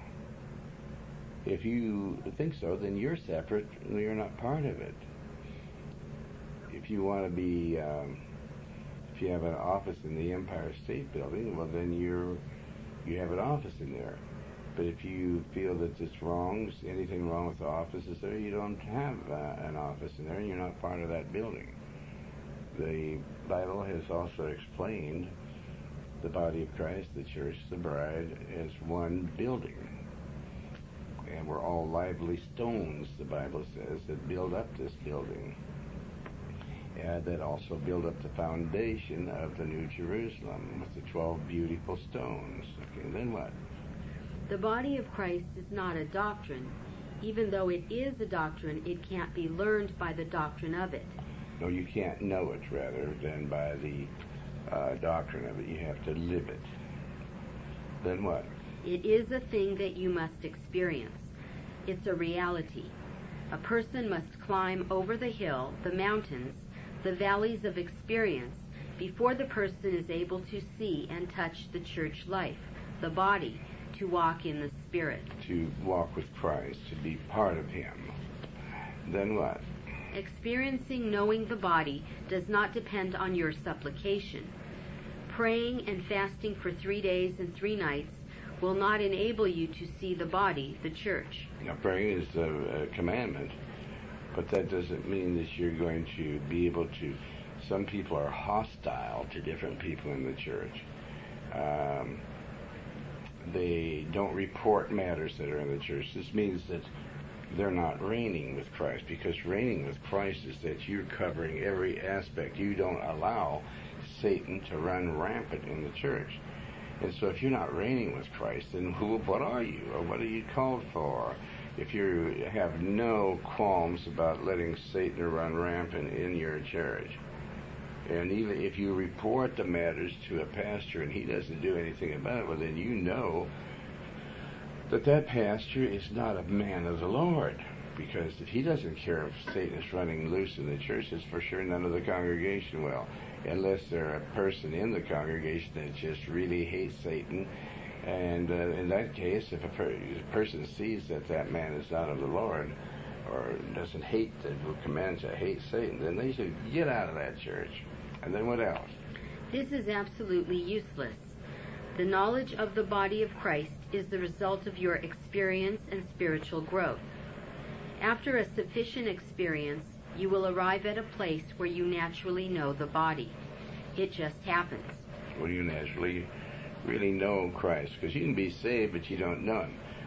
If you think so, then you're separate. You're not part of it. If you want to be, um, if you have an office in the Empire State Building, well, then you're you have an office in there. But if you feel that it's wrong, anything wrong with the offices there, you don't have uh, an office in there, and you're not part of that building. The Bible has also explained the body of Christ, the church, the bride, as one building. And we're all lively stones, the Bible says, that build up this building. And that also build up the foundation of the New Jerusalem with the twelve beautiful stones. Okay, then what? The body of Christ is not a doctrine. Even though it is a doctrine, it can't be learned by the doctrine of it. No, you can't know it, rather, than by the uh, doctrine of it. You have to live it. Then what? It is a thing that you must experience. It's a reality. A person must climb over the hill, the mountains, the valleys of experience, before the person is able to see and touch the church life, the body, to walk in the Spirit. To walk with Christ, to be part of him. Then what? Experiencing knowing the body does not depend on your supplication. Praying and fasting for three days and three nights will not enable you to see the body, the church. Now, praying is a, a commandment, but that doesn't mean that you're going to be able to. Some people are hostile to different people in the church. Um, they don't report matters that are in the church. This means that they're not reigning with Christ, because reigning with Christ is that you're covering every aspect. You don't allow Satan to run rampant in the church. And so if you're not reigning with Christ, then who, what are you, or what are you called for? If you have no qualms about letting Satan run rampant in your church, and even if you report the matters to a pastor and he doesn't do anything about it, well, then you know that that pastor is not a man of the Lord. Because if he doesn't care if Satan is running loose in the church, it's for sure none of the congregation will. Unless they're a person in the congregation that just really hates Satan. And uh, in that case, if a, per- a person sees that that man is not of the Lord, or doesn't hate, will command to hate Satan, then they should get out of that church. And then what else? This is absolutely useless. The knowledge of the body of Christ is the result of your experience and spiritual growth. After a sufficient experience, you will arrive at a place where you naturally know the body. It just happens. Well, you naturally really know Christ, because you can be saved, but you don't know him.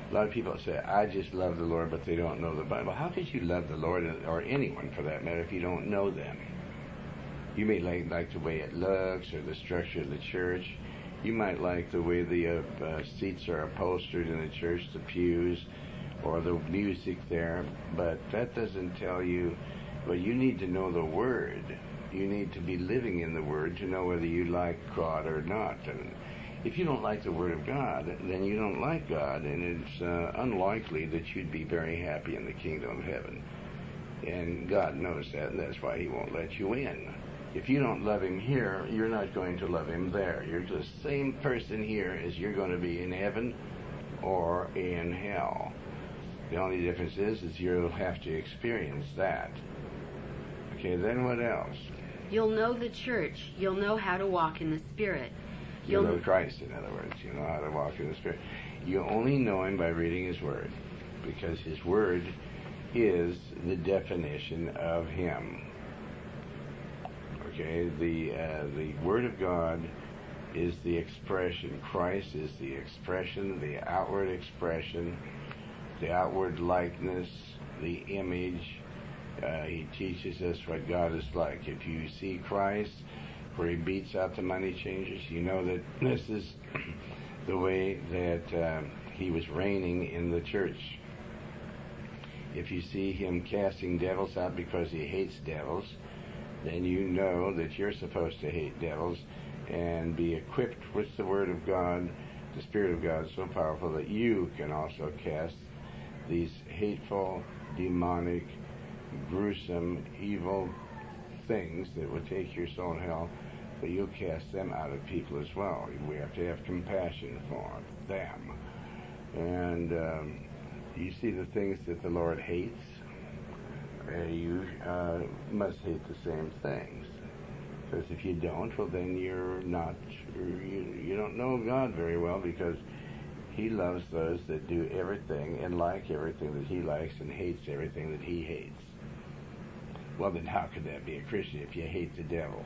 A lot of people say, I just love the Lord, but they don't know the Bible. How could you love the Lord, or anyone for that matter, if you don't know them? You may like, like the way it looks, or the structure of the church. You might like the way the uh, uh, seats are upholstered in the church, the pews, or the music there, but that doesn't tell you. Well, you need to know the Word. You need to be living in the Word to know whether you like God or not. And if you don't like the Word of God, then you don't like God, and it's uh, unlikely that you'd be very happy in the kingdom of heaven. And God knows that, and that's why He won't let you in. If you don't love Him here, you're not going to love Him there. You're the same person here as you're going to be in heaven or in hell. The only difference is, is you'll have to experience that. Okay, then what else? You'll know the church. You'll know how to walk in the Spirit. You'll know Christ, in other words. You know how to walk in the Spirit. You only know Him by reading His Word, because His Word is the definition of Him. Okay, the uh, the Word of God is the expression. Christ is the expression, the outward expression, the outward likeness, the image. Uh, he teaches us what God is like. If you see Christ where He beats out the money changers, you know that this is the way that uh, He was reigning in the church. If you see Him casting devils out because He hates devils, then you know that you're supposed to hate devils and be equipped with the Word of God, the Spirit of God, so powerful that you can also cast these hateful, demonic, gruesome, evil things that would take your soul to hell, but you'll cast them out of people as well. We have to have compassion for them. And um, you see the things that the Lord hates, uh, you uh, must hate the same things. Because if you don't, well, then you're not, you, you don't know God very well, because He loves those that do everything and like everything that He likes and hates everything that He hates. Well, then how could that be a Christian if you hate the devil?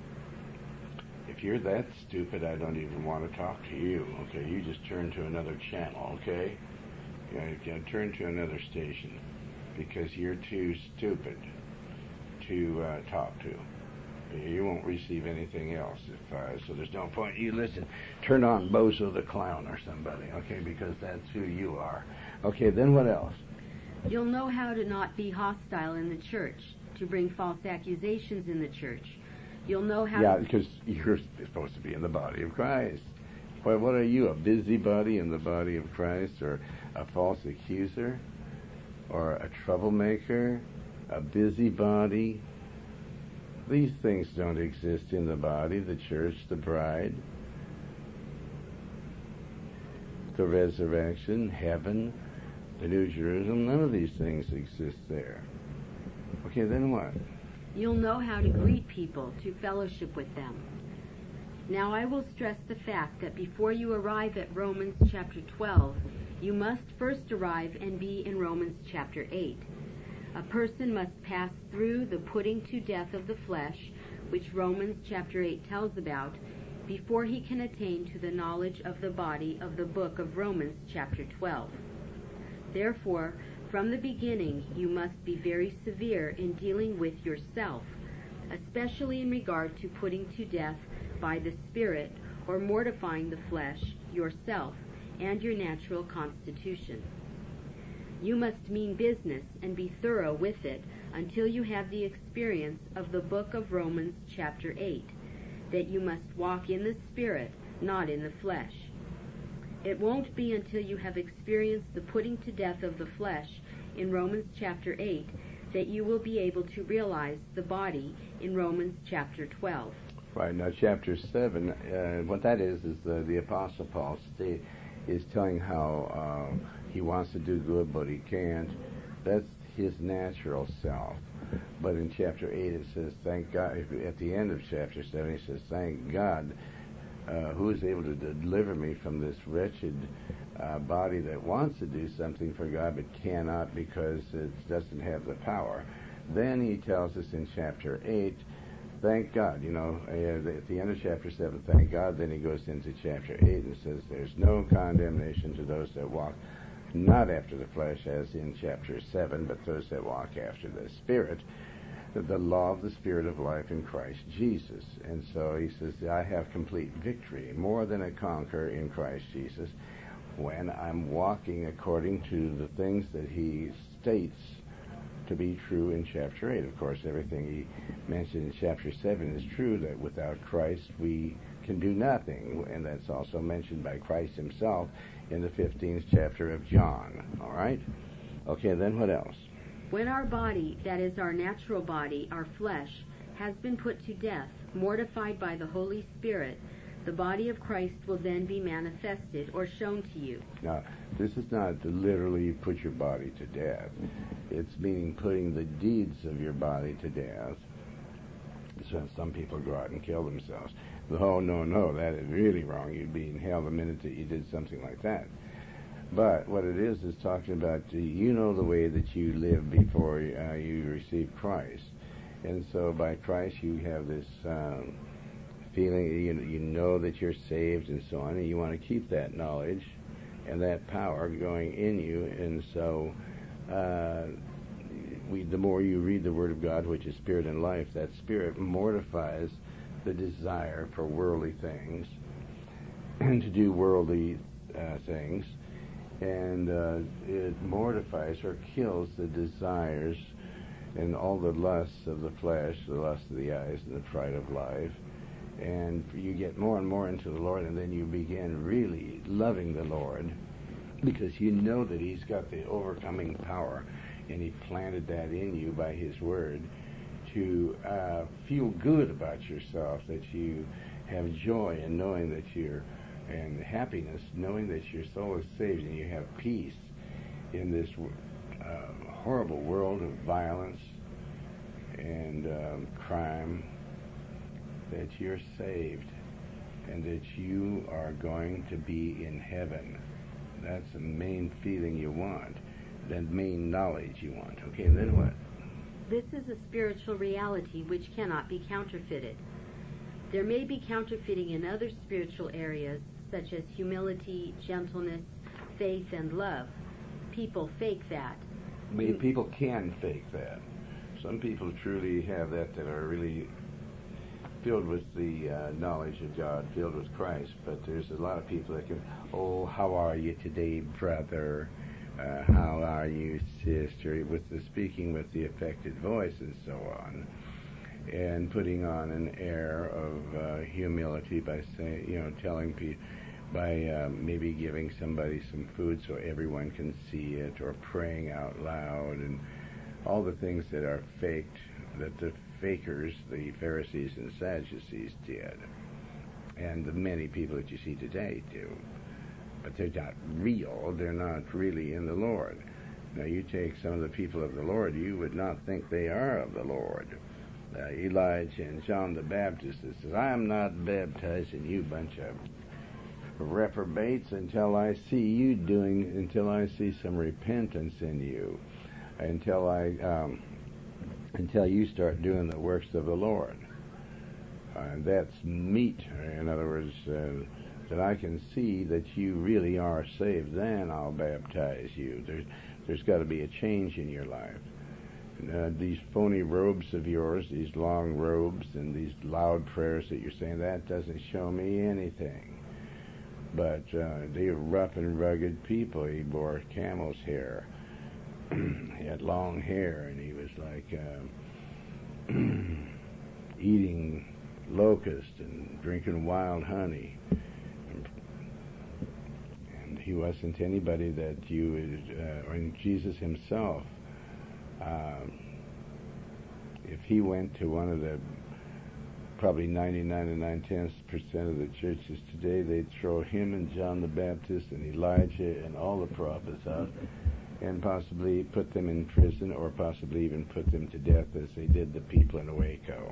If you're that stupid, I don't even want to talk to you, okay? You just turn to another channel, okay? You know, you turn to another station, because you're too stupid to uh, talk to. You won't receive anything else. If uh, so there's no point. You listen, turn on Bozo the Clown or somebody, okay, because that's who you are. Okay, then what else? You'll know how to not be hostile in the church, to bring false accusations in the church. You'll know how Yeah, to... because you're supposed to be in the body of Christ. Well, what are you, a busybody in the body of Christ, or a false accuser, or a troublemaker, a busybody? These things don't exist in the body, the church, the bride, the resurrection, heaven, the New Jerusalem. None of these things exist there. Okay, then what? You'll know how to greet people, to fellowship with them. Now I will stress the fact that before you arrive at Romans chapter twelve, you must first arrive and be in Romans chapter eight. A person must pass through the putting to death of the flesh, which Romans chapter eight tells about, before he can attain to the knowledge of the body of the book of Romans chapter twelve. Therefore, from the beginning, you must be very severe in dealing with yourself, especially in regard to putting to death by the Spirit, or mortifying the flesh, yourself, and your natural constitution. You must mean business and be thorough with it until you have the experience of the book of Romans chapter eight, that you must walk in the Spirit, not in the flesh. It won't be until you have experienced the putting to death of the flesh in Romans chapter eight that you will be able to realize the body in Romans chapter twelve. Right, now chapter seven, uh, what that is, is the, the Apostle Paul state, is telling how uh, he wants to do good, but he can't. That's his natural self. But in chapter eight it says, thank God, at the end of chapter seven he says, thank God, uh, who is able to deliver me from this wretched uh, body that wants to do something for God but cannot because it doesn't have the power. Then he tells us in chapter eight, thank God, you know, at the end of chapter seven, thank God. Then he goes into chapter eight and says, there's no condemnation to those that walk not after the flesh as in chapter seven, but those that walk after the Spirit, the law of the Spirit of life in Christ Jesus. And so he says, I have complete victory, more than a conqueror in Christ Jesus, when I'm walking according to the things that he states to be true in chapter eight. Of course, everything he mentioned in chapter seven is true, that without Christ we can do nothing, and that's also mentioned by Christ himself in the fifteenth chapter of John. All right? Okay, then what else? When our body, that is our natural body, our flesh, has been put to death, mortified by the Holy Spirit, the body of Christ will then be manifested or shown to you. Now, this is not to literally put your body to death. It's meaning putting the deeds of your body to death. So some people go out and kill themselves. Oh, no, no, that is really wrong. You'd be in hell the minute that you did something like that. But what it is is talking about, uh, you know the way that you lived before uh, you received Christ. And so by Christ you have this um, feeling, you know, you know that you're saved and so on, and you want to keep that knowledge and that power going in you. And so uh, we, the more you read the Word of God, which is Spirit and life, that Spirit mortifies the desire for worldly things and to do worldly uh, things. And uh, it mortifies or kills the desires and all the lusts of the flesh, the lust of the eyes, and the pride of life. And you get more and more into the Lord, and then you begin really loving the Lord, because you know that he's got the overcoming power, and he planted that in you by his word to uh, feel good about yourself, that you have joy in knowing that you're, and happiness knowing that your soul is saved, and you have peace in this uh, horrible world of violence and um, crime, that you're saved and that you are going to be in heaven. That's the main feeling you want, the main knowledge you want. Okay, then what? This is a spiritual reality which cannot be counterfeited. There may be counterfeiting in other spiritual areas, such as humility, gentleness, faith, and love. People fake that. I mean, people can fake that. Some people truly have that, that are really filled with the uh, knowledge of God, filled with Christ. But there's a lot of people that can, oh, how are you today, brother? Uh, how are you, sister? With the speaking with the affected voice and so on, and putting on an air of uh, humility by saying, you know, telling people, by uh, maybe giving somebody some food so everyone can see it, or praying out loud, and all the things that are faked, that the fakers, the Pharisees and Sadducees, did, and the many people that you see today do. But they're not real. They're not really in the Lord. Now, you take some of the people of the Lord, you would not think they are of the Lord. Uh, Elijah and John the Baptist, that says, I am not baptizing you bunch of reprobates until I see you doing, until I see some repentance in you, until I, um, until you start doing the works of the Lord. Uh, that's meat. In other words, uh, that I can see that you really are saved, then I'll baptize you. There's, there's got to be a change in your life. Uh, these phony robes of yours, these long robes and these loud prayers that you're saying, that doesn't show me anything. But uh, they were rough and rugged people. He wore camel's hair. He had long hair, and he was like uh, eating locusts and drinking wild honey. And he wasn't anybody that you would, uh, or Jesus himself, uh, if he went to one of the probably ninety-nine and nine-tenths percent of the churches today, they'd throw him and John the Baptist and Elijah and all the prophets out and possibly put them in prison, or possibly even put them to death as they did the people in Waco.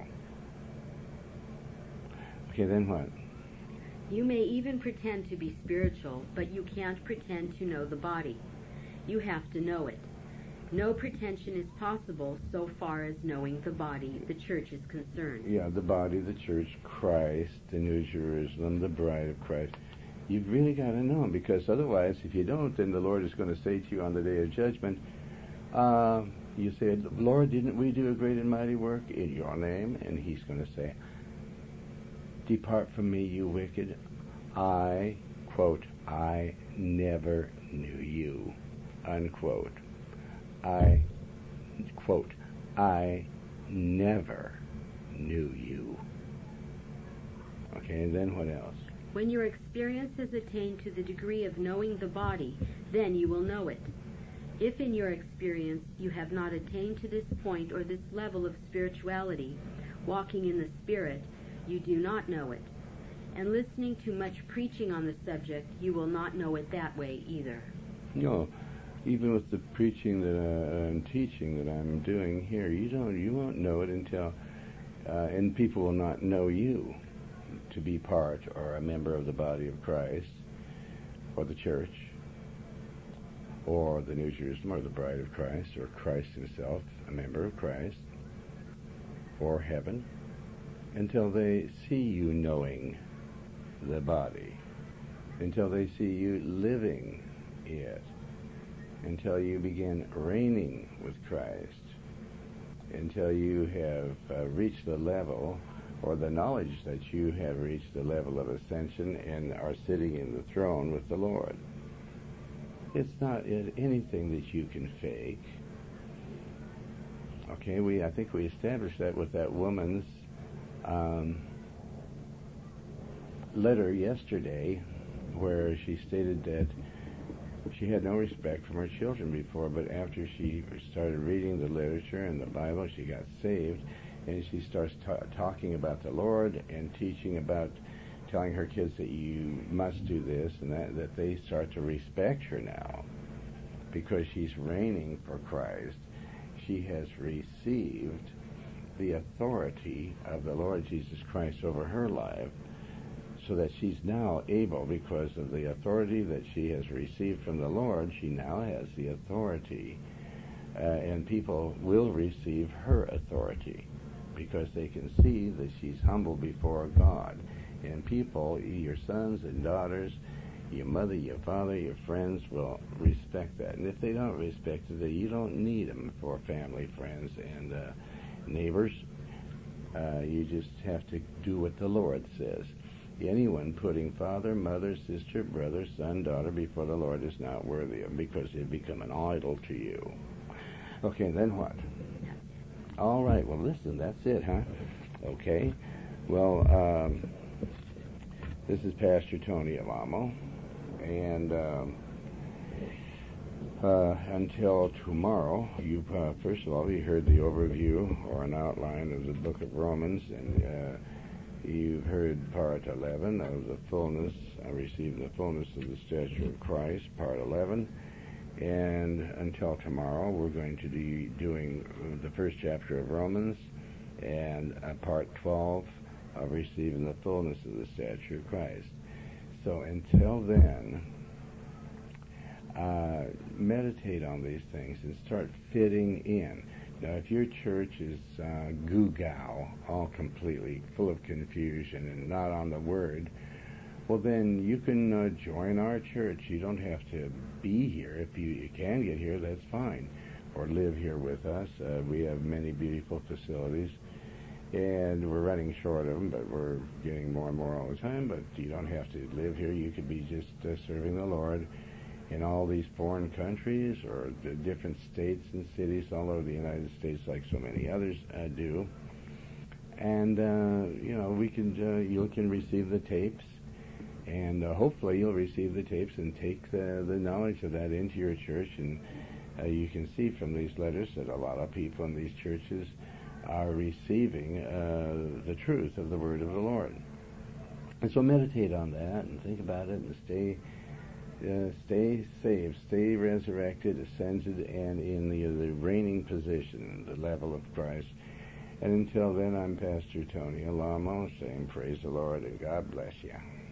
Okay, then what? You may even pretend to be spiritual, but you can't pretend to know the body. You have to know it. No pretension is possible so far as knowing the body, the church, is concerned. Yeah, the body, the church, Christ, the New Jerusalem, the bride of Christ. You've really got to know him, because otherwise, if you don't, then the Lord is going to say to you on the day of judgment, uh, you say, Lord, didn't we do a great and mighty work in your name? And he's going to say, depart from me, you wicked. I, quote, I never knew you, unquote. I, quote, I never knew you. Okay, and then what else? When your experience has attained to the degree of knowing the body, then you will know it. If in your experience you have not attained to this point or this level of spirituality, walking in the Spirit, you do not know it. And listening to much preaching on the subject, you will not know it that way either. No, even with the preaching that uh, and teaching that I'm doing here, you don't, you won't know it until, uh, and people will not know you to be part or a member of the body of Christ, or the church, or the New Jerusalem, or the bride of Christ, or Christ himself, a member of Christ, or heaven, until they see you knowing the body, until they see you living it, until you begin reigning with Christ, until you have uh, reached the level, or the knowledge that you have reached the level of ascension and are sitting in the throne with the Lord. It's not anything that you can fake. Okay, we I think we established that with that woman's um, letter yesterday, where she stated that she had no respect from her children before, but after she started reading the literature and the Bible, she got saved, and she starts ta- talking about the Lord and teaching about, telling her kids that you must do this and that, that they start to respect her now because she's reigning for Christ. She has received the authority of the Lord Jesus Christ over her life, so that she's now able, because of the authority that she has received from the Lord, she now has the authority, uh, and people will receive her authority because they can see that she's humble before God. And people, your sons and daughters, your mother, your father, your friends will respect that. And if they don't respect it, you don't need them for family, friends, and uh, neighbors. Uh, you just have to do what the Lord says. Anyone putting father, mother, sister, brother, son, daughter before the Lord is not worthy of, because they become an idol to you. Okay, then what? All right, well, listen, that's it, huh? Okay. Well, um, this is Pastor Tony Alamo, and um, uh, until tomorrow, you've, uh, first of all, you heard the overview or an outline of the book of Romans, and uh, you've heard part eleven of the fullness, uh, receiving the fullness of the stature of Christ, part eleven. And until tomorrow, we're going to be doing the first chapter of Romans and uh, part twelve of receiving the fullness of the stature of Christ. So until then, uh, meditate on these things and start fitting in. Now, if your church is uh, goo-gow, all completely full of confusion and not on the Word, well, then you can uh, join our church. You don't have to be here. If you, you can get here, that's fine. Or live here with us. Uh, we have many beautiful facilities, and we're running short of them, but we're getting more and more all the time. But you don't have to live here. You could be just uh, serving the Lord in all these foreign countries or the different states and cities all over the United States, like so many others uh, do. And, uh, you know, we can, uh, you can receive the tapes. And uh, hopefully you'll receive the tapes and take the, the knowledge of that into your church. And uh, you can see from these letters that a lot of people in these churches are receiving uh, the truth of the word of the Lord. And so meditate on that and think about it and stay uh, stay saved, stay resurrected, ascended, and in the, the reigning position, the level of Christ. And until then, I'm Pastor Tony Alamo saying praise the Lord and God bless you.